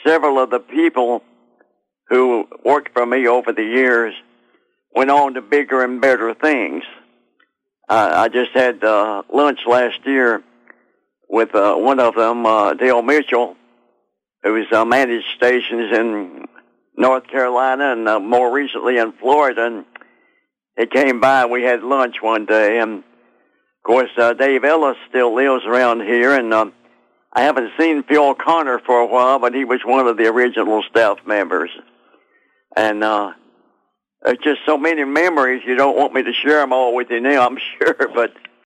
several of the people who worked for me over the years went on to bigger and better things. I just had lunch last year with one of them, Dale Mitchell, who's managed stations in North Carolina and more recently in Florida. And he came by and we had lunch one day. And, of course, Dave Ellis still lives around here. And I haven't seen Phil Connor for a while, but he was one of the original staff members. And there's just so many memories. You don't want me to share them all with you now, I'm sure. But